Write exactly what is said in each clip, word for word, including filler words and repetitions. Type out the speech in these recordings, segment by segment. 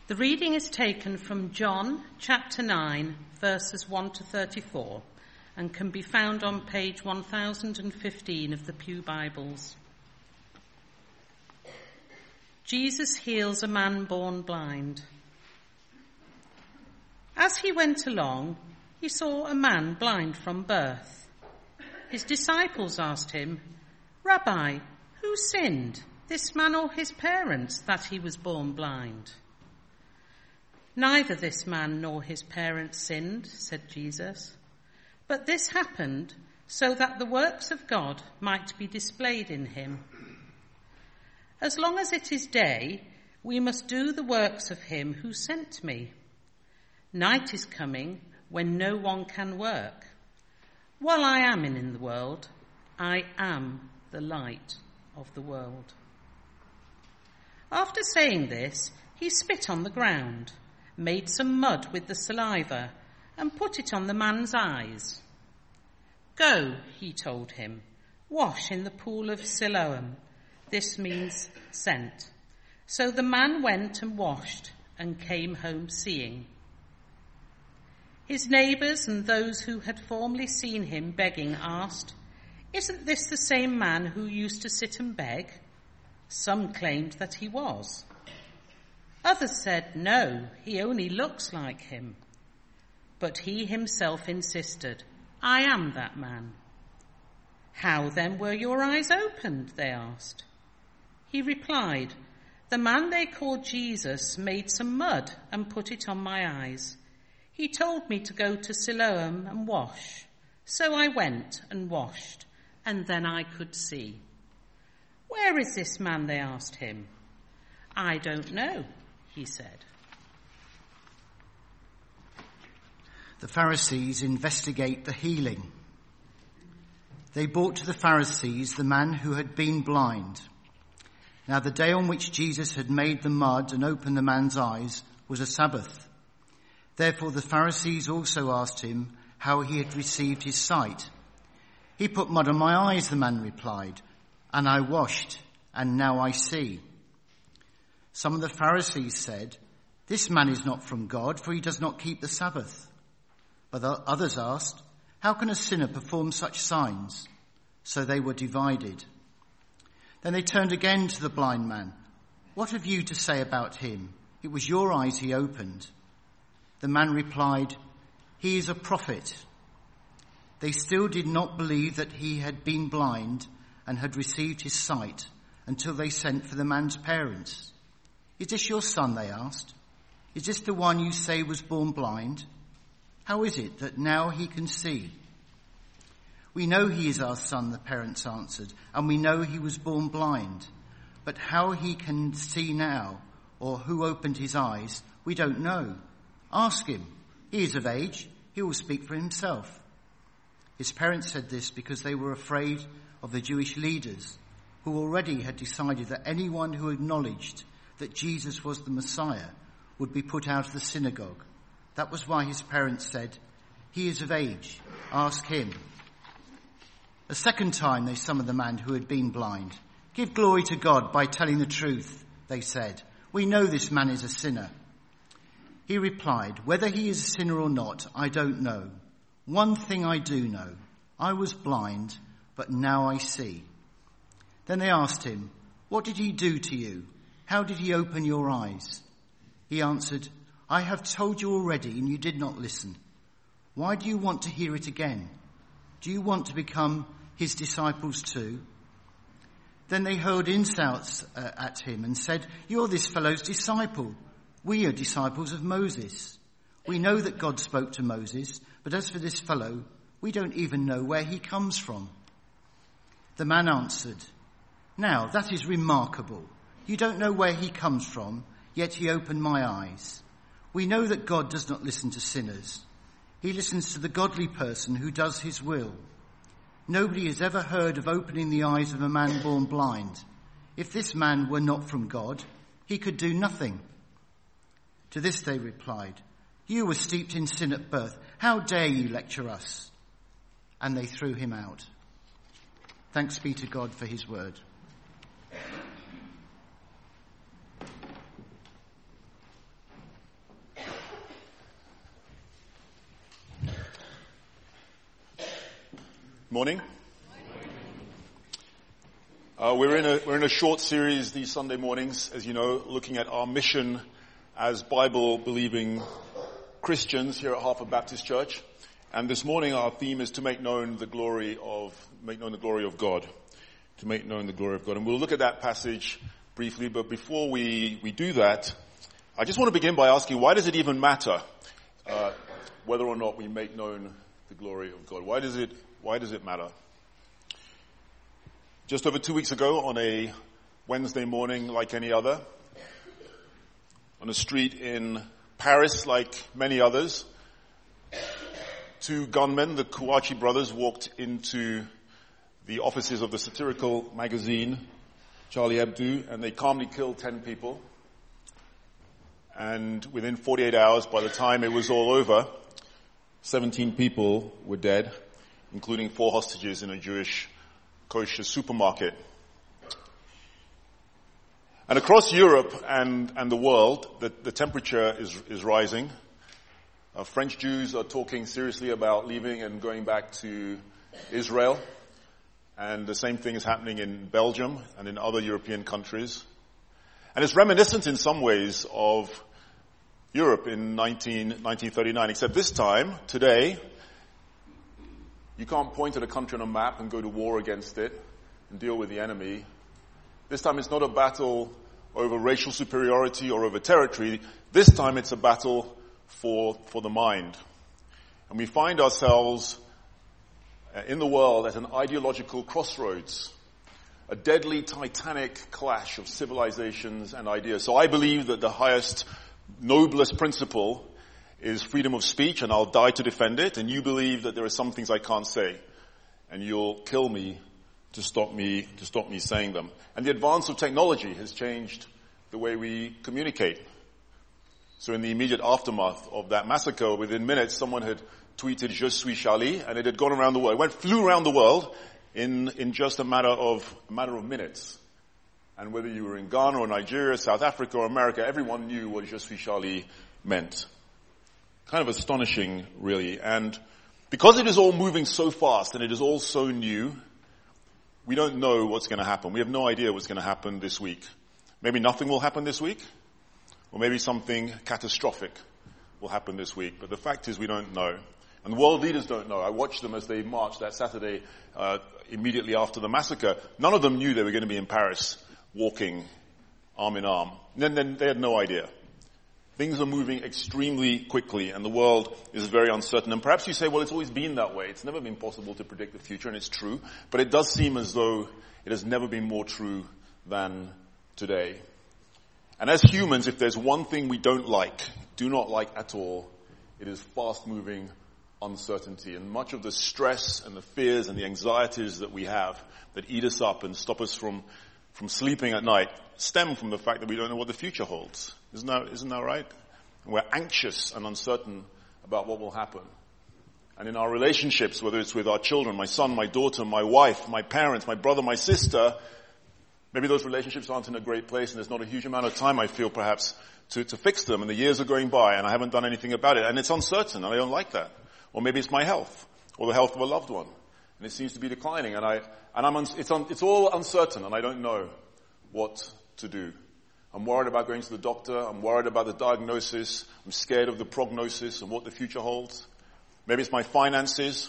The reading is taken from John chapter nine, verses one to thirty-four, and can be found on page one thousand fifteen of the Pew Bibles. Jesus heals a man born blind. As he went along, he saw a man blind from birth. His disciples asked him, "Rabbi, who sinned, this man or his parents, that he was born blind?" "Neither this man nor his parents sinned," said Jesus, "but this happened so that the works of God might be displayed in him. As long as it is day, we must do the works of him who sent me. Night is coming when no one can work. While I am in the world, I am the light of the world." After saying this, he spit on the ground, made some mud with the saliva, and put it on the man's eyes. "Go," he told him, "wash in the pool of Siloam." This means sent. So the man went and washed and came home seeing. His neighbours and those who had formerly seen him begging asked, "Isn't this the same man who used to sit and beg?" Some claimed that he was. Others said, "No, he only looks like him." But he himself insisted, "I am that man." "How then were your eyes opened?" they asked. He replied, "The man they called Jesus made some mud and put it on my eyes. He told me to go to Siloam and wash. So I went and washed, and then I could see." "Where is this man?" they asked him. "I don't know," he said. The Pharisees investigate the healing. They brought to the Pharisees the man who had been blind. Now the day on which Jesus had made the mud and opened the man's eyes was a Sabbath. Therefore the Pharisees also asked him how he had received his sight. "He put mud on my eyes," the man replied, "and I washed, and now I see." Some of the Pharisees said, "This man is not from God, for he does not keep the Sabbath." But others asked, "How can a sinner perform such signs?" So they were divided. Then they turned again to the blind man. "What have you to say about him? It was your eyes he opened." The man replied, "He is a prophet." They still did not believe that he had been blind and had received his sight until they sent for the man's parents. "Is this your son?" they asked. "Is this the one you say was born blind? How is it that now he can see?" "We know he is our son," the parents answered, "and we know he was born blind. But how he can see now, or who opened his eyes, we don't know. Ask him. He is of age. He will speak for himself." His parents said this because they were afraid of the Jewish leaders, who already had decided that anyone who acknowledged that Jesus was the Messiah would be put out of the synagogue. That was why his parents said, "He is of age. Ask him." A second time they summoned the man who had been blind. "Give glory to God by telling the truth," they said. "We know this man is a sinner." He replied, "Whether he is a sinner or not, I don't know. One thing I do know. I was blind, but now I see." Then they asked him, "What did he do to you? How did he open your eyes?" He answered, "I have told you already, and you did not listen. Why do you want to hear it again? Do you want to become his disciples too?" Then they hurled insults uh, at him and said, "You're this fellow's disciple. We are disciples of Moses. We know that God spoke to Moses, but as for this fellow, we don't even know where he comes from." The man answered, "Now that is remarkable. You don't know where he comes from, yet he opened my eyes. We know that God does not listen to sinners. He listens to the godly person who does his will. Nobody has ever heard of opening the eyes of a man born blind. If this man were not from God, he could do nothing." To this they replied, "You were steeped in sin at birth. How dare you lecture us?" And they threw him out. Thanks be to God for his word. Morning. Uh, we're in a we're in a short series these Sunday mornings, as you know, looking at our mission as Bible-believing Christians here at Hartford Baptist Church. And this morning, our theme is to make known the glory of make known the glory of God, to make known the glory of God. And we'll look at that passage briefly. But before we we do that, I just want to begin by asking, why does it even matter uh, whether or not we make known the glory of God? Why does it Why does it matter? Just over two weeks ago, on a Wednesday morning like any other, on a street in Paris like many others, two gunmen, the Kouachi brothers, walked into the offices of the satirical magazine Charlie Hebdo, and they calmly killed ten people. And within forty-eight hours, by the time it was all over, seventeen people were dead, including four hostages in a Jewish kosher supermarket. And across Europe and, and the world, the, the temperature is, is rising. Uh, French Jews are talking seriously about leaving and going back to Israel. And the same thing is happening in Belgium and in other European countries. And it's reminiscent in some ways of Europe in nineteen thirty-nine, except this time, today, you can't point at a country on a map and go to war against it and deal with the enemy. This time it's not a battle over racial superiority or over territory. This time it's a battle for, for the mind. And we find ourselves in the world at an ideological crossroads, a deadly titanic clash of civilizations and ideas. So I believe that the highest, noblest principle is freedom of speech, and I'll die to defend it. And you believe that there are some things I can't say, and you'll kill me to stop me to stop me saying them. And the advance of technology has changed the way we communicate. So in the immediate aftermath of that massacre, within minutes, someone had tweeted "Je suis Charlie," and it had gone around the world. It went flew around the world in in just a matter of a matter of minutes. And whether you were in Ghana or Nigeria, South Africa or America, everyone knew what "Je suis Charlie" meant. Kind of astonishing, really. And because it is all moving so fast and it is all so new, we don't know what's going to happen. We have no idea what's going to happen this week. Maybe nothing will happen this week, or maybe something catastrophic will happen this week. But the fact is we don't know. And the world leaders don't know. I watched them as they marched that Saturday uh, immediately after the massacre. None of them knew they were going to be in Paris walking arm in arm. And then, then they had no idea. Things are moving extremely quickly, and the world is very uncertain. And perhaps you say, well, it's always been that way. It's never been possible to predict the future, and it's true. But it does seem as though it has never been more true than today. And as humans, if there's one thing we don't like, do not like at all, it is fast-moving uncertainty. And much of the stress and the fears and the anxieties that we have that eat us up and stop us from, from sleeping at night stem from the fact that we don't know what the future holds. Isn't that, isn't that right? And we're anxious and uncertain about what will happen. And in our relationships, whether it's with our children, my son, my daughter, my wife, my parents, my brother, my sister, maybe those relationships aren't in a great place, and there's not a huge amount of time, I feel, perhaps, to, to fix them. And the years are going by, and I haven't done anything about it. And it's uncertain, and I don't like that. Or maybe it's my health, or the health of a loved one. And it seems to be declining, and I, and I'm, un, it's, un, it's all uncertain, and I don't know what to do. I'm worried about going to the doctor. I'm worried about the diagnosis. I'm scared of the prognosis and what the future holds. Maybe it's my finances.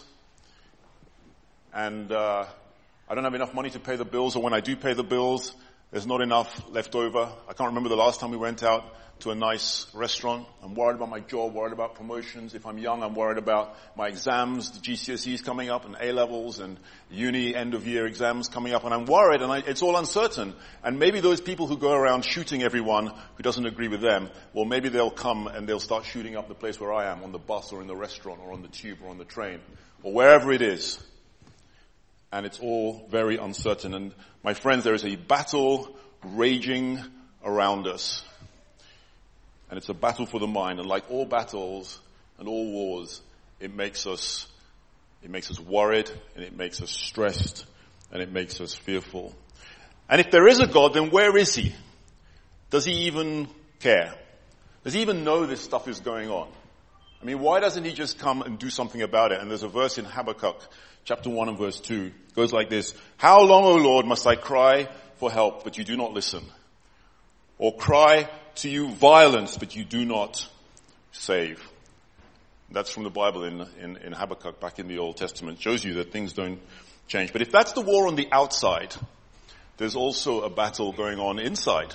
And uh, I don't have enough money to pay the bills, or when I do pay the bills, there's not enough left over. I can't remember the last time we went out to a nice restaurant. I'm worried about my job, worried about promotions. If I'm young, I'm worried about my exams, the G C S Es coming up, and A-levels, and uni end-of-year exams coming up. And I'm worried, and I, it's all uncertain. And maybe those people who go around shooting everyone who doesn't agree with them, well, maybe they'll come and they'll start shooting up the place where I am, on the bus or in the restaurant or on the tube or on the train or wherever it is. And it's all very uncertain. And my friends, there is a battle raging around us. And it's a battle for the mind. And like all battles and all wars, it makes us, it makes us worried, and it makes us stressed, and it makes us fearful. And if there is a God, then where is he? Does he even care? Does he even know this stuff is going on? I mean, why doesn't he just come and do something about it? And there's a verse in Habakkuk, chapter one and verse two. It goes like this. How long, O Lord, must I cry for help, but you do not listen? Or cry to you violence, but you do not save? That's from the Bible in, in, in Habakkuk back in the Old Testament. It shows you that things don't change. But if that's the war on the outside, there's also a battle going on inside.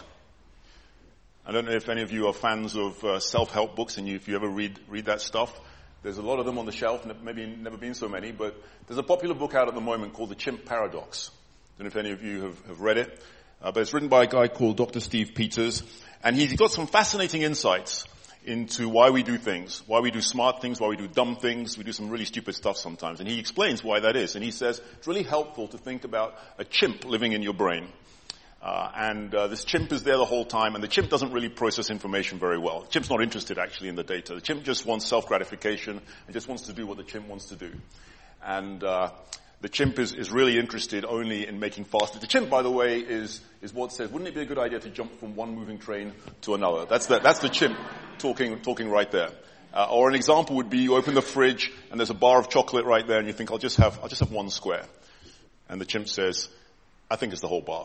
I don't know if any of you are fans of uh, self-help books, and you, if you ever read read that stuff. There's a lot of them on the shelf, maybe never been so many, but there's a popular book out at the moment called The Chimp Paradox. I don't know if any of you have, have read it, uh, but it's written by a guy called Doctor Steve Peters, and he's got some fascinating insights into why we do things, why we do smart things, why we do dumb things. We do some really stupid stuff sometimes, and he explains why that is. And he says it's really helpful to think about a chimp living in your brain. Uh, and uh, this chimp is there the whole time, and the chimp doesn't really process information very well. The chimp's not interested actually in the data. The chimp just wants self-gratification and just wants to do what the chimp wants to do. And uh, the chimp is, is really interested only in making faster. The chimp, by the way, is is what says, wouldn't it be a good idea to jump from one moving train to another? That's the, that's the chimp talking talking right there. Uh, or an example would be you open the fridge and there's a bar of chocolate right there, and you think, I'll just have I'll just have one square. And the chimp says, I think it's the whole bar.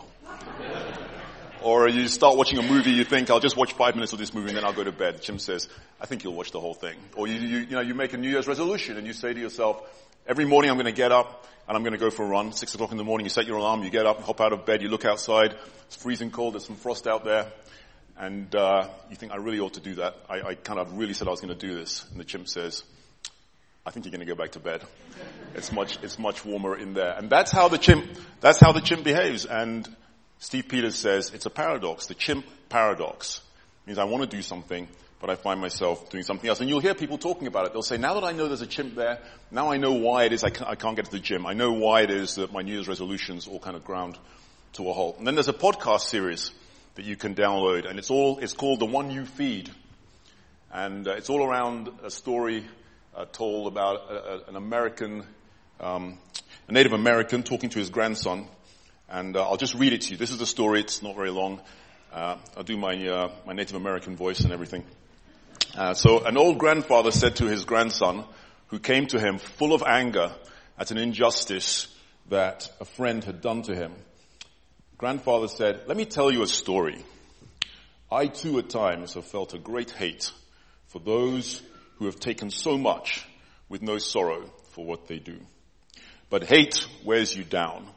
Or you start watching a movie, you think, I'll just watch five minutes of this movie and then I'll go to bed. The chimp says, I think you'll watch the whole thing. Or you, you, you know, you make a New Year's resolution and you say to yourself, every morning I'm going to get up and I'm going to go for a run. Six o'clock in the morning, you set your alarm, you get up, hop out of bed, you look outside, it's freezing cold, there's some frost out there. And uh, you think, I really ought to do that. I, I kind of really said I was going to do this. And the chimp says, I think you're going to go back to bed. It's much, it's much warmer in there. And that's how the chimp, that's how the chimp behaves. And Steve Peters says it's a paradox. The chimp paradox means I want to do something, but I find myself doing something else. And you'll hear people talking about it. They'll say, now that I know there's a chimp there, now I know why it is I can't, I can't get to the gym. I know why it is that my New Year's resolutions all kind of ground to a halt. And then there's a podcast series that you can download, and it's all, it's called The One You Feed. And uh, it's all around a story Uh, told about a, a, an American, um, a Native American talking to his grandson, and uh, I'll just read it to you. This is the story. It's not very long. Uh, I'll do my uh, my Native American voice and everything. Uh, so, an old grandfather said to his grandson, who came to him full of anger at an injustice that a friend had done to him. Grandfather said, "Let me tell you a story. I too at times have felt a great hate for those who have taken so much with no sorrow for what they do. But hate wears you down,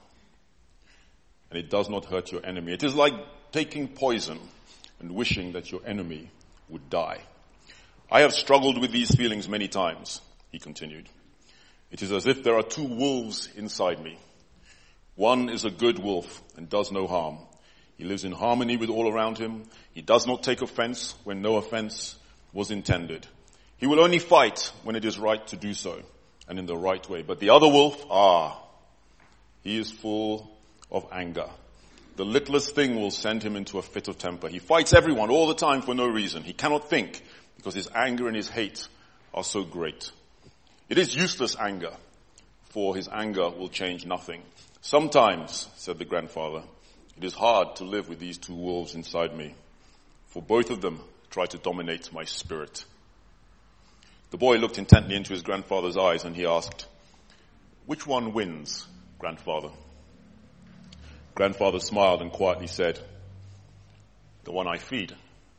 and it does not hurt your enemy. It is like taking poison and wishing that your enemy would die. I have struggled with these feelings many times," he continued. "It is as if there are two wolves inside me. One is a good wolf and does no harm. He lives in harmony with all around him. He does not take offense when no offense was intended. He will only fight when it is right to do so, and in the right way. But the other wolf, ah, he is full of anger. The littlest thing will send him into a fit of temper. He fights everyone all the time for no reason. He cannot think because his anger and his hate are so great. It is useless anger, for his anger will change nothing. Sometimes," said the grandfather, "it is hard to live with these two wolves inside me, for both of them try to dominate my spirit." The boy looked intently into his grandfather's eyes and he asked, "Which one wins, grandfather?" Grandfather smiled and quietly said, "The one I feed."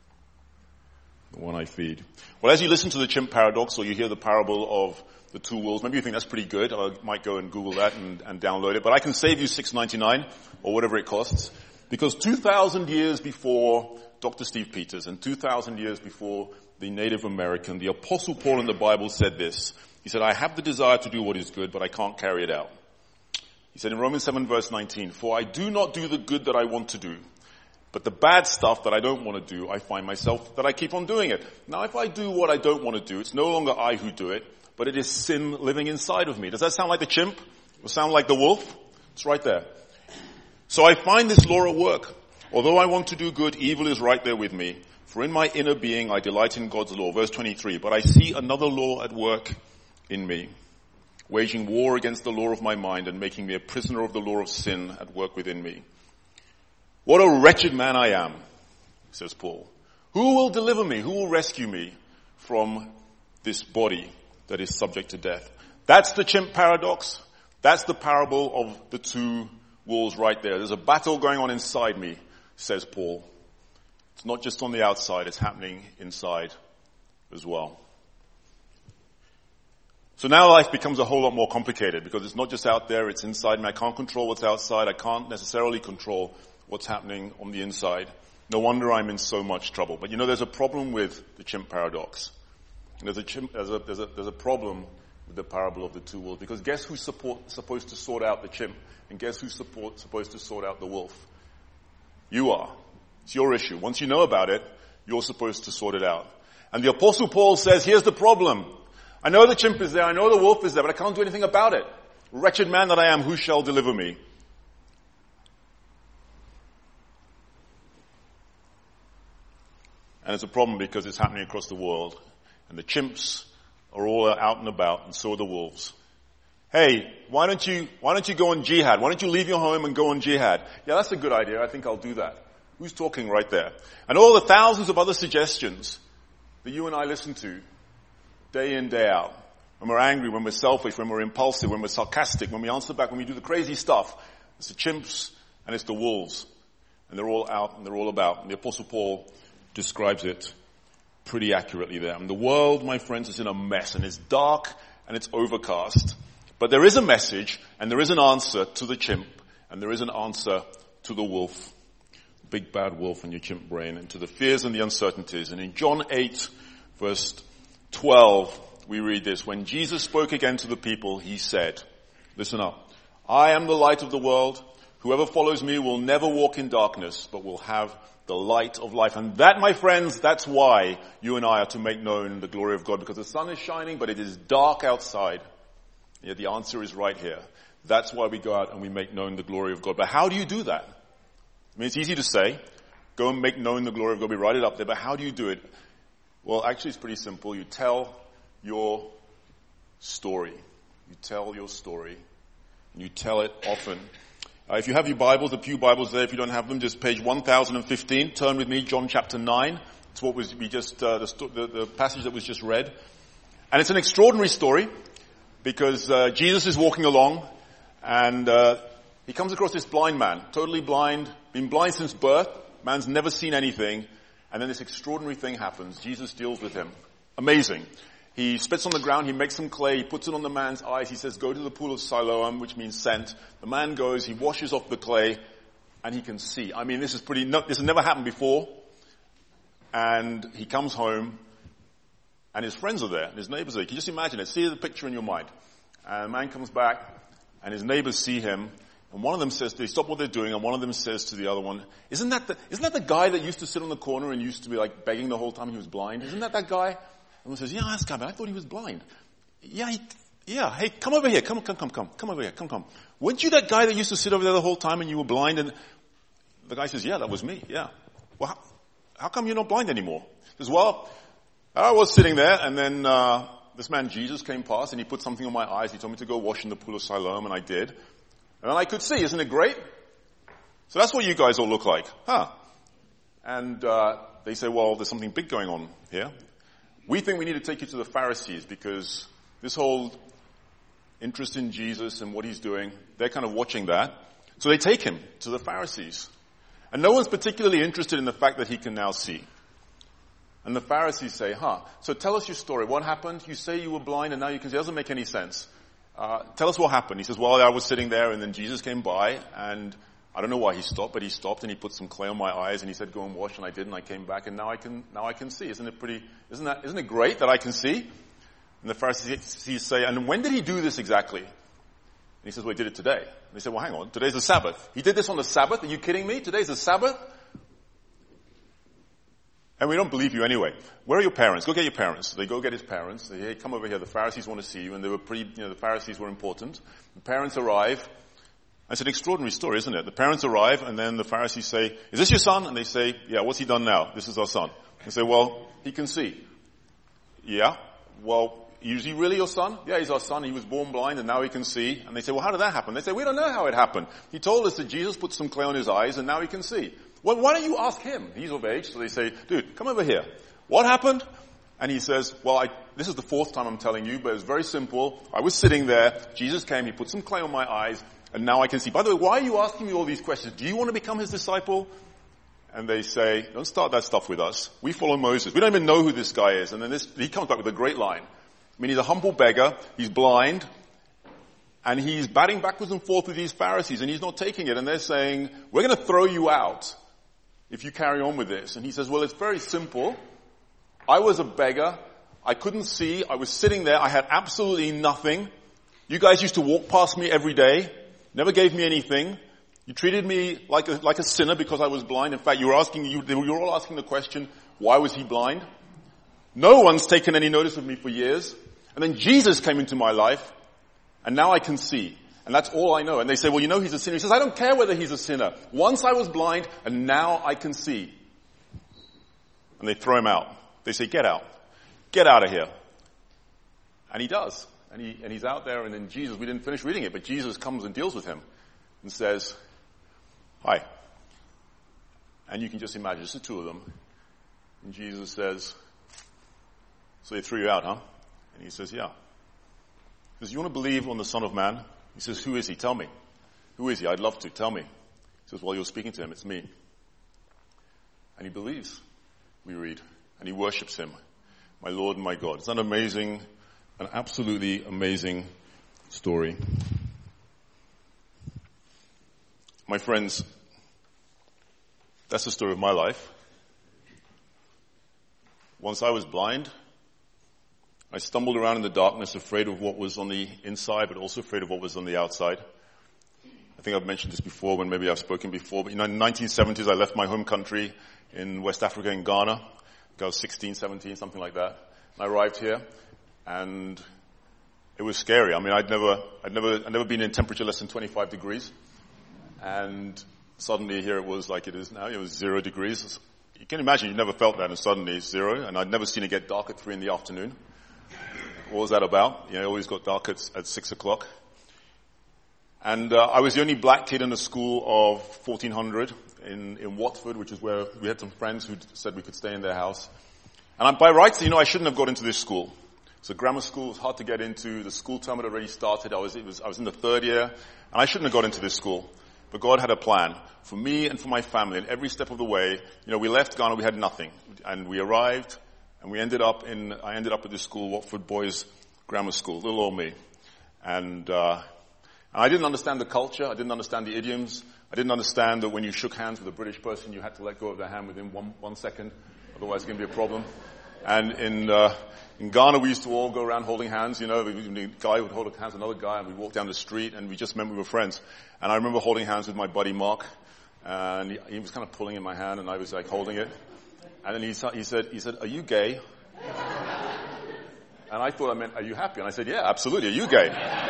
The one I feed. Well, as you listen to the chimp paradox, or you hear the parable of the two wolves, maybe you think that's pretty good. I might go and Google that and, and download it. But I can save you six ninety-nine or whatever it costs, because two thousand years before Doctor Steve Peters and two thousand years before the Native American, the Apostle Paul in the Bible said this. He said, "I have the desire to do what is good, but I can't carry it out." He said in Romans seven verse nineteen, "For I do not do the good that I want to do, but the bad stuff that I don't want to do, I find myself that I keep on doing it." Now, if I do what I don't want to do, it's no longer I who do it, but it is sin living inside of me. Does that sound like the chimp? Does it sound like the wolf? It's right there. "So I find this law at work. Although I want to do good, evil is right there with me. For in my inner being I delight in God's law." Verse twenty-three, "But I see another law at work in me, waging war against the law of my mind and making me a prisoner of the law of sin at work within me. What a wretched man I am," says Paul. "Who will deliver me? Who will rescue me from this body that is subject to death. That's the chimp paradox. That's the parable of the two wolves right there. There's a battle going on inside me, says Paul. It's not just on the outside, it's happening inside as well. So now life becomes a whole lot more complicated because it's not just out there, it's inside me. I can't control what's outside. I can't necessarily control what's happening on the inside. No wonder I'm in so much trouble. But you know, there's a problem with the chimp paradox. There's a, chimp, there's a, there's a, there's a problem with the parable of the two wolves. Because guess who's support, supposed to sort out the chimp? And guess who's support, supposed to sort out the wolf? You are. It's your issue. Once you know about it, you're supposed to sort it out. And the Apostle Paul says, here's the problem. I know the chimp is there, I know the wolf is there, but I can't do anything about it. Wretched man that I am, who shall deliver me? And it's a problem because it's happening across the world. And the chimps are all out and about, and so are the wolves. Hey, why don't you, why don't you go on jihad? Why don't you leave your home and go on jihad? Yeah, that's a good idea. I think I'll do that. Who's talking right there? And all the thousands of other suggestions that you and I listen to day in, day out. When we're angry, when we're selfish, when we're impulsive, when we're sarcastic, when we answer back, when we do the crazy stuff. It's the chimps and it's the wolves. And they're all out and they're all about. And the Apostle Paul describes it pretty accurately there. And the world, my friends, is in a mess and it's dark and it's overcast. But there is a message and there is an answer to the chimp and there is an answer to the wolf. Big bad wolf in your chimp brain, and to the fears and the uncertainties. And in John eight verse twelve, we read this. When Jesus spoke again to the people, he said, listen up, I am the light of the world. Whoever follows me will never walk in darkness, but will have the light of life. And that, my friends, that's why you and I are to make known the glory of God, because the sun is shining, but it is dark outside. Yet the answer is right here. That's why we go out and we make known the glory of God. But how do you do that? I mean, it's easy to say, go and make known the glory of God. We write it up there, but how do you do it? Well, actually, it's pretty simple. You tell your story. You tell your story. And you tell it often. Uh, if you have your Bibles, the Pew Bibles there, if you don't have them, just page one thousand fifteen. Turn with me, John chapter nine. It's what was we just uh, the, the, the passage that was just read. And it's an extraordinary story because uh, Jesus is walking along and uh, he comes across this blind man, totally blind, been blind since birth. Man's never seen anything. And then this extraordinary thing happens. Jesus deals with him. Amazing. He spits on the ground, he makes some clay, he puts it on the man's eyes, he says, go to the pool of Siloam, which means sent. The man goes, he washes off the clay, and he can see. I mean, this is pretty, no, this has never happened before. And he comes home, and his friends are there, and his neighbors are there. Can you just imagine it? See the picture in your mind. And the man comes back, and his neighbors see him, and one of them says, they stop what they're doing, and one of them says to the other one, isn't that the, isn't that the guy that used to sit on the corner and used to be like begging the whole time he was blind? Isn't that that guy? And one says, yeah, that's guy, but I thought he was blind. Yeah, he, yeah, hey, come over here, come, come, come, come, come over here, come, come. Weren't you that guy that used to sit over there the whole time and you were blind? And the guy says, yeah, that was me, yeah. Well, how, how come you're not blind anymore? He says, well, I was sitting there and then, uh, this man Jesus came past and he put something on my eyes. He told me to go wash in the pool of Siloam, and I did. And then I could see, isn't it great? So that's what you guys all look like, huh? And, uh, they say, well, there's something big going on here. We think we need to take you to the Pharisees because this whole interest in Jesus and what he's doing, they're kind of watching that. So they take him to the Pharisees. And no one's particularly interested in the fact that he can now see. And the Pharisees say, huh, so tell us your story. What happened? You say you were blind and now you can see. It doesn't make any sense. Uh, tell us what happened. He says, well, I was sitting there and then Jesus came by and I don't know why he stopped, but he stopped and he put some clay on my eyes and he said, go and wash, and I did, and I came back and now I can, now I can see. Isn't it pretty, isn't that, isn't it great that I can see? And the Pharisees say, and when did he do this exactly? And he says, well, he did it today. And they say, well, hang on, today's the Sabbath. He did this on the Sabbath? Are you kidding me? Today's the Sabbath? And we don't believe you anyway. Where are your parents? Go get your parents. So they go get his parents. They say, hey, come over here. The Pharisees want to see you. And they were pretty, you know, the Pharisees were important. The parents arrive. It's an extraordinary story, isn't it? The parents arrive and then the Pharisees say, is this your son? And they say, yeah, what's he done now? This is our son. They say, well, he can see. Yeah, well, is he really your son? Yeah, he's our son. He was born blind and now he can see. And they say, well, how did that happen? They say, we don't know how it happened. He told us that Jesus put some clay on his eyes and now he can see. Well, why don't you ask him? He's of age. So they say, dude, come over here. What happened? And he says, well, I, this is the fourth time I'm telling you, but it was very simple. I was sitting there. Jesus came. He put some clay on my eyes. And now I can see. By the way, why are you asking me all these questions? Do you want to become his disciple? And they say, don't start that stuff with us. We follow Moses. We don't even know who this guy is. And then this, he comes back with a great line. I mean, he's a humble beggar. He's blind. And he's batting backwards and forth with these Pharisees. And he's not taking it. And they're saying, we're going to throw you out if you carry on with this. And he says, well, it's very simple. I was a beggar. I couldn't see. I was sitting there. I had absolutely nothing. You guys used to walk past me every day. Never gave me anything. You treated me like a, like a sinner because I was blind. In fact, you were asking, you, you were all asking the question, why was he blind? No one's taken any notice of me for years. And then Jesus came into my life, and now I can see. And that's all I know. And they say, well, you know he's a sinner. He says, I don't care whether he's a sinner. Once I was blind, and now I can see. And they throw him out. They say, get out. Get out of here. And he does. And he, and he's out there, and then Jesus, we didn't finish reading it, but Jesus comes and deals with him and says, hi. And you can just imagine, just the two of them. And Jesus says, so they threw you out, huh? And he says, yeah. He says, you want to believe on the Son of Man? He says, who is he? Tell me. Who is he? I'd love to. Tell me. He says, well, you're speaking to him. It's me. And he believes, we read. And he worships him. My Lord and my God. It's an amazing An absolutely amazing story. My friends, that's the story of my life. Once I was blind, I stumbled around in the darkness, afraid of what was on the inside, but also afraid of what was on the outside. I think I've mentioned this before when maybe I've spoken before, but you know, in the nineteen seventies I left my home country in West Africa, in Ghana. I was sixteen, seventeen, something like that. And I arrived here. And it was scary. I mean, I'd never, I'd never, I'd never been in temperature less than twenty-five degrees. And suddenly here it was like it is now. It was zero degrees. You can imagine you never felt that, and suddenly it's zero. And I'd never seen it get dark at three in the afternoon. What was that about? You know, it always got dark at, at six o'clock. And uh, I was the only black kid in a school of fourteen hundred in, in Watford, which is where we had some friends who said we could stay in their house. And I'm, by rights, you know, I shouldn't have got into this school. So grammar school was hard to get into. The school term had already started. I was, it was, I was in the third year, and I shouldn't have got into this school. But God had a plan for me and for my family. And every step of the way, you know, we left Ghana, we had nothing, and we arrived, and we ended up in. I ended up at this school, Watford Boys Grammar School, little old me, and, uh, and I didn't understand the culture. I didn't understand the idioms. I didn't understand that when you shook hands with a British person, you had to let go of their hand within one one second, otherwise it's going to be a problem. And in uh, in Ghana, we used to all go around holding hands. You know, the guy would hold hands with another guy, and we'd walk down the street, and we just meant we were friends. And I remember holding hands with my buddy Mark, and he, he was kind of pulling in my hand, and I was like holding it. And then he, he said, "He said, are you gay?" And I thought I meant, "Are you happy?" And I said, "Yeah, absolutely. Are you gay?"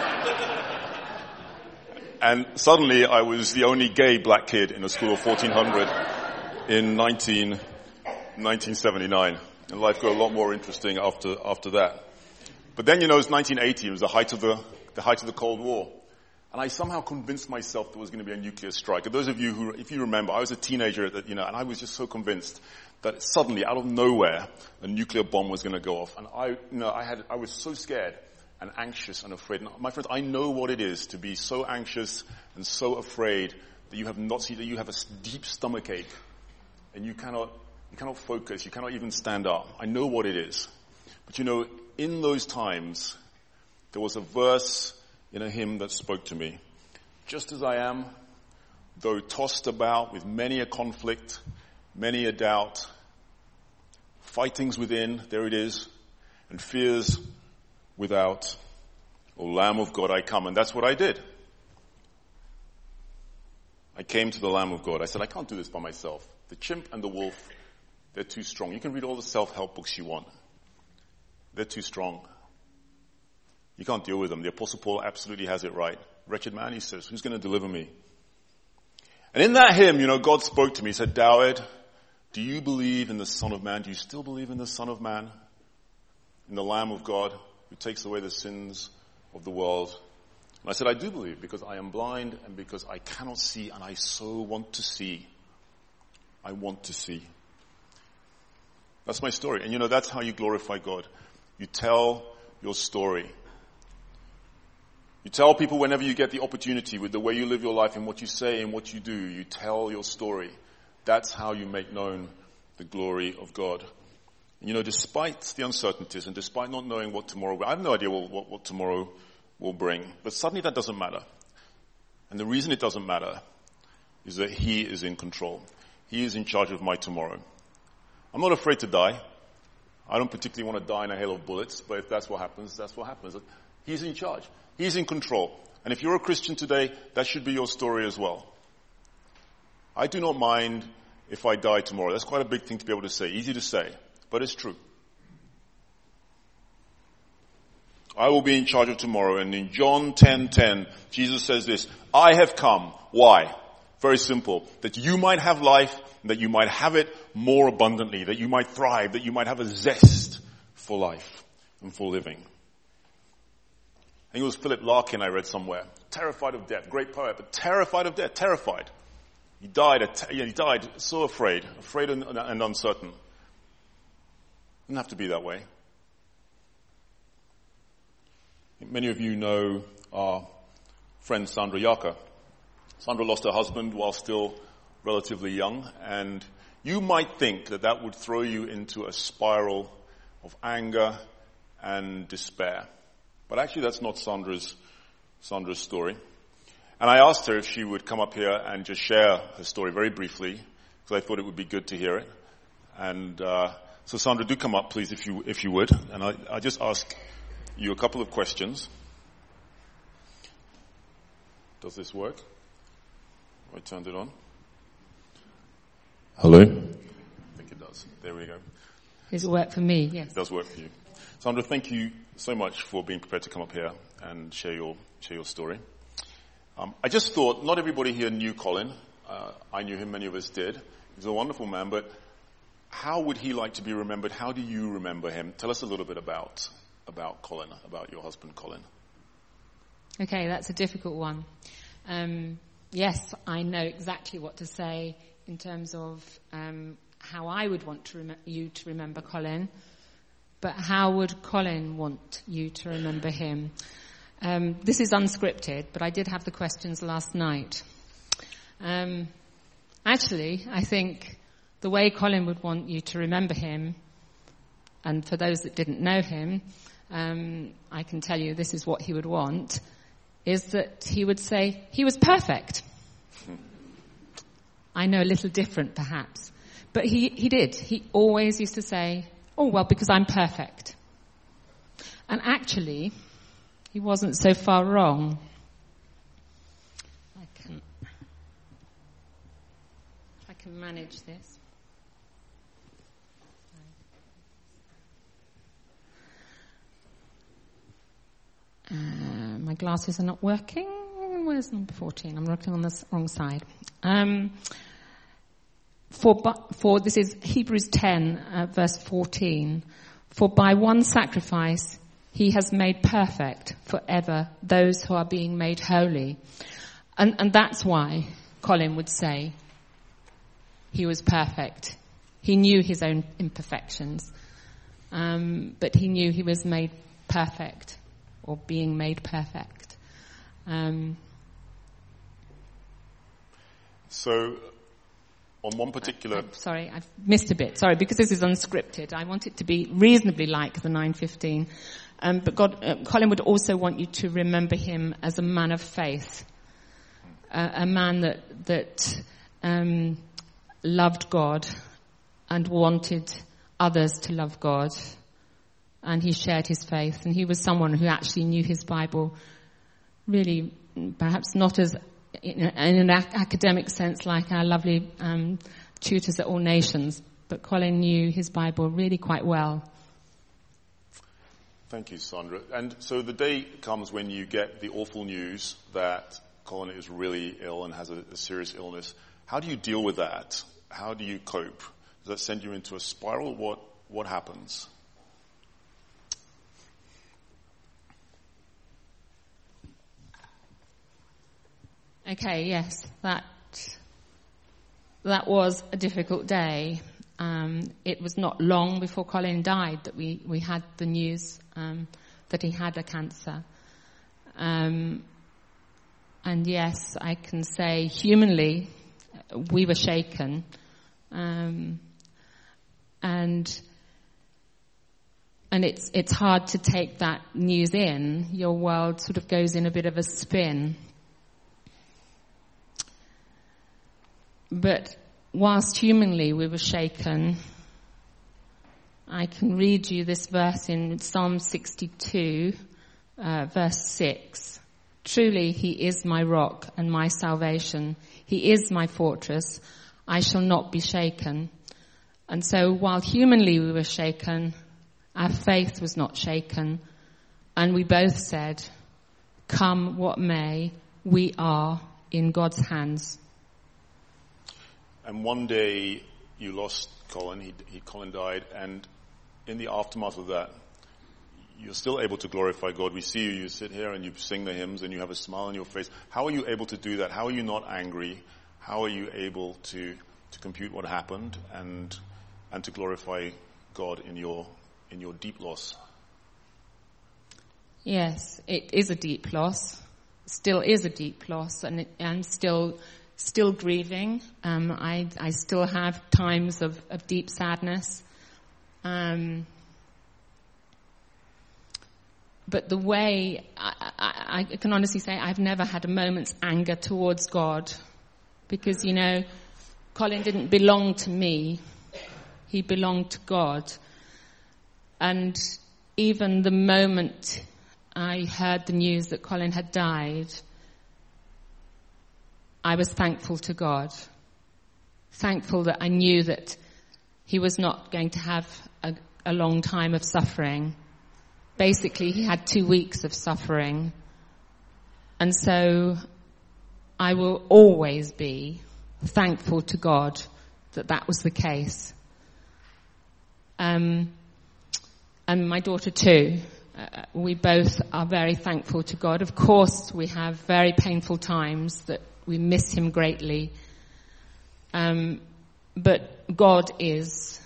And suddenly, I was the only gay black kid in a school of fourteen hundred in nineteen seventy-nine. And life got a lot more interesting after, after that. But then, you know, it was nineteen eighty. It was the height of the, the height of the Cold War. And I somehow convinced myself there was going to be a nuclear strike. And those of you who, if you remember, I was a teenager, that, you know, and I was just so convinced that suddenly, out of nowhere, a nuclear bomb was going to go off. And I, you know, I had, I was so scared and anxious and afraid. And my friends, I know what it is to be so anxious and so afraid that you have not seen, that you have a deep stomachache, and you cannot, you cannot focus, you cannot even stand up. I know what it is. But you know, in those times, there was a verse in a hymn that spoke to me. Just as I am, though tossed about with many a conflict, many a doubt, fightings within, there it is, and fears without, O Lamb of God, I come. And that's what I did. I came to the Lamb of God. I said, I can't do this by myself. The chimp and the wolf, they're too strong. You can read all the self-help books you want. They're too strong. You can't deal with them. The Apostle Paul absolutely has it right. Wretched man, he says, who's going to deliver me? And in that hymn, you know, God spoke to me. He said, Dawid, do you believe in the Son of Man? Do you still believe in the Son of Man? In the Lamb of God who takes away the sins of the world? And I said, I do believe, because I am blind and because I cannot see, and I so want to see. I want to see. That's my story. And you know, that's how you glorify God. You tell your story. You tell people whenever you get the opportunity, with the way you live your life and what you say and what you do, you tell your story. That's how you make known the glory of God. And you know, despite the uncertainties and despite not knowing what tomorrow, I have no idea what, what, what tomorrow will bring, but suddenly that doesn't matter. And the reason it doesn't matter is that He is in control. He is in charge of my tomorrow. I'm not afraid to die. I don't particularly want to die in a hail of bullets, but if that's what happens, that's what happens. He's in charge. He's in control. And if you're a Christian today, that should be your story as well. I do not mind if I die tomorrow. That's quite a big thing to be able to say. Easy to say, but it's true. I will be in charge of tomorrow. And in John ten ten, Jesus says this, I have come. Why? Very simple. That you might have life, that you might have it more abundantly, that you might thrive, that you might have a zest for life and for living. I think it was Philip Larkin I read somewhere. Terrified of death. Great poet, but terrified of death. Terrified. He died, he died so afraid. Afraid and, and uncertain. Didn't have to be that way. Many of you know our friend Sandra Yaka. Sandra lost her husband while still relatively young, and you might think that that would throw you into a spiral of anger and despair. But actually that's not Sandra's, Sandra's story. And I asked her if she would come up here and just share her story very briefly, because I thought it would be good to hear it. And uh, so Sandra, do come up, please, if you if you would. And I, I just ask you a couple of questions. Does this work? I turned it on. Hello? I think it does. There we go. Does it work for me? Yes. It does work for you. Sandra, thank you so much for being prepared to come up here and share your share your story. Um, I just thought, not everybody here knew Colin. Uh, I knew him, many of us did. He's a wonderful man, but how would he like to be remembered? How do you remember him? Tell us a little bit about about Colin, about your husband, Colin. Okay, that's a difficult one. Um, yes, I know exactly what to say in terms of um, how I would want to rem- you to remember Colin, but how would Colin want you to remember him? Um, this is unscripted, but I did have the questions last night. Um, actually, I think the way Colin would want you to remember him, and for those that didn't know him, um, I can tell you this is what he would want, is that he would say he was perfect. I know a little different perhaps, but he, he did. He always used to say, oh, well, because I'm perfect. And actually, he wasn't so far wrong. I can, I can manage this. Uh, my glasses are not working. Where's number fourteen? I'm looking on the wrong side. Um, for, for this is Hebrews ten, uh, verse fourteen. For by one sacrifice he has made perfect forever those who are being made holy. And, and that's why Colin would say he was perfect. He knew his own imperfections, um, but he knew he was made perfect, or being made perfect. Um, so, on one particular... I'm sorry, I've missed a bit. Sorry, because this is unscripted. I want it to be reasonably like the nine fifteen. Um, but God, uh, Colin would also want you to remember him as a man of faith, uh, a man that that um, loved God and wanted others to love God, and he shared his faith. And he was someone who actually knew his Bible, really, perhaps not as in, a, in an academic sense like our lovely um, tutors at All Nations, but Colin knew his Bible really quite well. Thank you, Sandra. And so the day comes when you get the awful news that Colin is really ill and has a, a serious illness. How do you deal with that? How do you cope? Does that send you into a spiral? What what happens? Okay, yes, that that was a difficult day. um, it was not long before Colin died that we, we had the news um, that he had a cancer. Um, and yes, I can say humanly, we were shaken. Um, and and it's it's hard to take that news in. Your world sort of goes in a bit of a spin. But whilst humanly we were shaken, I can read you this verse in Psalm sixty-two, uh, verse six. Truly he is my rock and my salvation. He is my fortress. I shall not be shaken. And so while humanly we were shaken, our faith was not shaken. And we both said, come what may, we are in God's hands. And one day you lost Colin, he, he, Colin died, and in the aftermath of that, you're still able to glorify God. We see you, you sit here and you sing the hymns and you have a smile on your face. How are you able to do that? How are you not angry? How are you able to, to compute what happened and and to glorify God in your in your deep loss? Yes, it is a deep loss. Still is a deep loss, and it, and still still grieving. Um, I I still have times of, of deep sadness. Um, but the way I, I, I can honestly say, I've never had a moment's anger towards God, because you know, Colin didn't belong to me; he belonged to God. And even the moment I heard the news that Colin had died, I was thankful to God. Thankful that I knew that he was not going to have a, a long time of suffering. Basically, he had two weeks of suffering. And so I will always be thankful to God that that was the case. Um, and my daughter too. Uh, we both are very thankful to God. Of course, we have very painful times that we miss him greatly. Um, but God is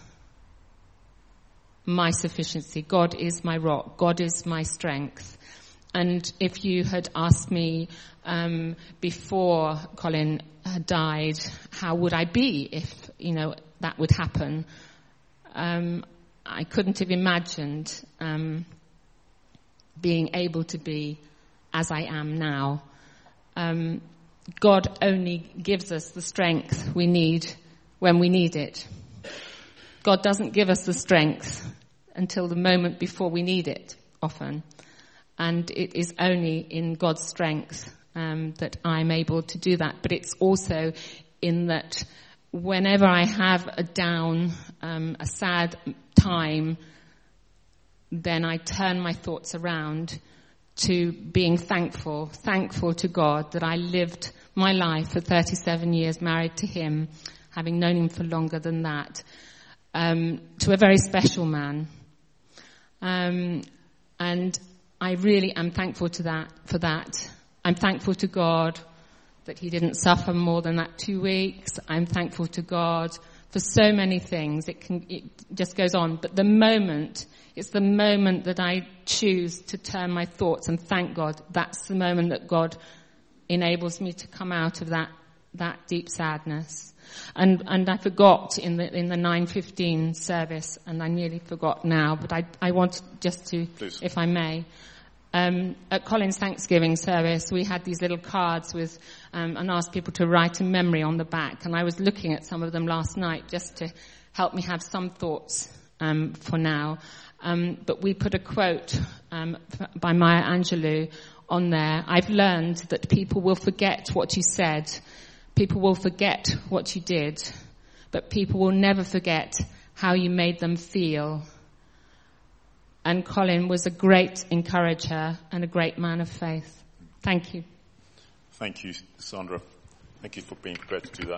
my sufficiency. God is my rock. God is my strength. And if you had asked me um, before Colin had died, how would I be if, you know, that would happen? Um, I couldn't have imagined um, being able to be as I am now. Um, God only gives us the strength we need when we need it. God doesn't give us the strength until the moment before we need it, often. And it is only in God's strength um, that I'm able to do that. But it's also in that whenever I have a down, um, a sad time, then I turn my thoughts around to being thankful, thankful to God that I lived my life for thirty-seven years married to him, having known him for longer than that, um, to a very special man. Um, and I really am thankful to that, for that. I'm thankful to God that he didn't suffer more than that two weeks. I'm thankful to God for so many things. It can, it just goes on. But the moment, it's the moment that I choose to turn my thoughts and thank God. That's the moment that God enables me to come out of that, that deep sadness. And, and I forgot in the, in the nine fifteen service, and I nearly forgot now, but I, I want just to, Please. If I may. Um, at Colin's Thanksgiving service, we had these little cards with, um, and asked people to write a memory on the back. And I was looking at some of them last night just to help me have some thoughts, um, for now. Um, but we put a quote, um, by Maya Angelou on there. I've learned that people will forget what you said. People will forget what you did, but people will never forget how you made them feel. And Colin was a great encourager and a great man of faith. Thank you. Thank you, Sandra. Thank you for being prepared to do that.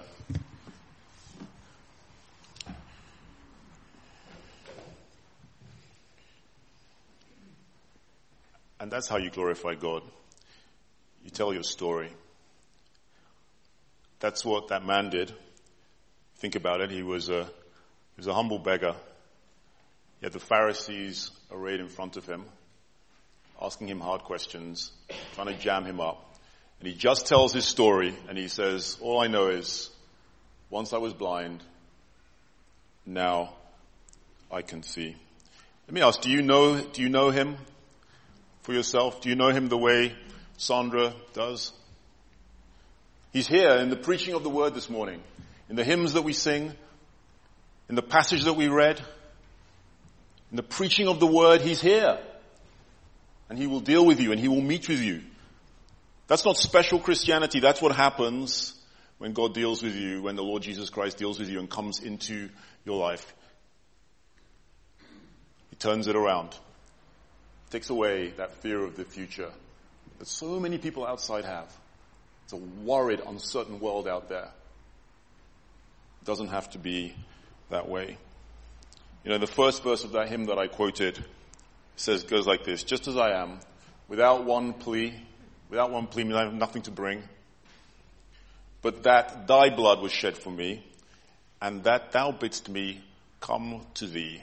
And that's how you glorify God. You tell your story. That's what that man did. Think about it. He was a He was a humble beggar. Yet the Pharisees arrayed in front of him, asking him hard questions, trying to jam him up. And he just tells his story, and he says, all I know is, once I was blind, now I can see. Let me ask, do you know, do you know him for yourself? Do you know him the way Sandra does? He's here in the preaching of the word this morning, in the hymns that we sing, in the passage that we read, in the preaching of the word. He's here. And he will deal with you and he will meet with you. That's not special Christianity. That's what happens when God deals with you, when the Lord Jesus Christ deals with you and comes into your life. He turns it around. Takes away that fear of the future that so many people outside have. It's a worried, uncertain world out there. It doesn't have to be that way. You know, the first verse of that hymn that I quoted says, goes like this: just as I am, without one plea, without one plea, I have nothing to bring, but that thy blood was shed for me, and that thou bidst me come to thee.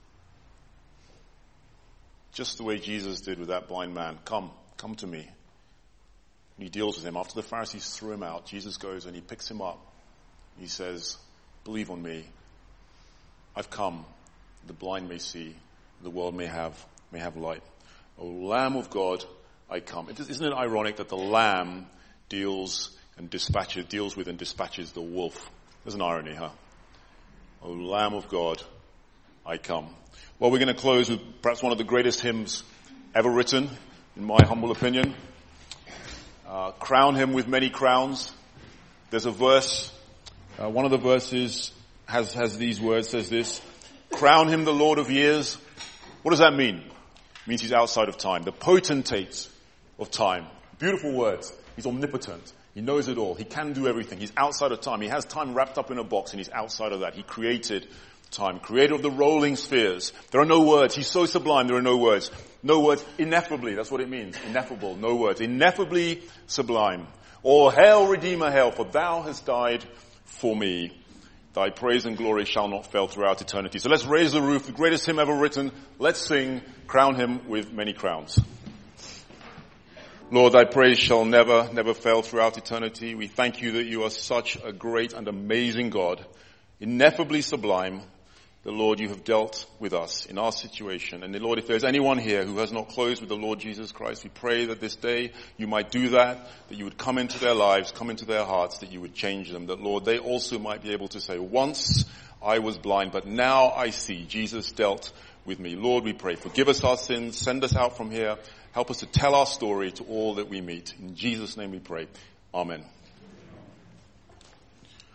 Just the way Jesus did with that blind man. Come, come to me. And he deals with him. After the Pharisees threw him out, Jesus goes and he picks him up. He says, believe on me. I've come. The blind may see. The world may have may have light. O Lamb of God, I come. Isn't it ironic that the Lamb deals and dispatches, deals with and dispatches the wolf? There's an irony, huh? O Lamb of God, I come. Well, we're going to close with perhaps one of the greatest hymns ever written, in my humble opinion. Uh, crown him with many crowns. There's a verse, uh, one of the verses has, has these words, says this: crown him the Lord of years. What does that mean? It means he's outside of time. The potentate of time. Beautiful words. He's omnipotent. He knows it all. He can do everything. He's outside of time. He has time wrapped up in a box and he's outside of that. He created time. Creator of the rolling spheres. There are no words. He's so sublime, there are no words. No words. Ineffably. That's what it means. Ineffable. No words. Ineffably sublime. Or hail, Redeemer, hail, for thou hast died for me. Thy praise and glory shall not fail throughout eternity. So let's raise the roof, the greatest hymn ever written. Let's sing, crown him with many crowns. Lord, thy praise shall never, never fail throughout eternity. We thank you that you are such a great and amazing God, ineffably sublime. The Lord, you have dealt with us in our situation. And the Lord, if there's anyone here who has not closed with the Lord Jesus Christ, we pray that this day you might do that, that you would come into their lives, come into their hearts, that you would change them, that Lord, they also might be able to say, once I was blind, but now I see. Jesus dealt with me. Lord, we pray, forgive us our sins, send us out from here, help us to tell our story to all that we meet. In Jesus' name we pray. Amen.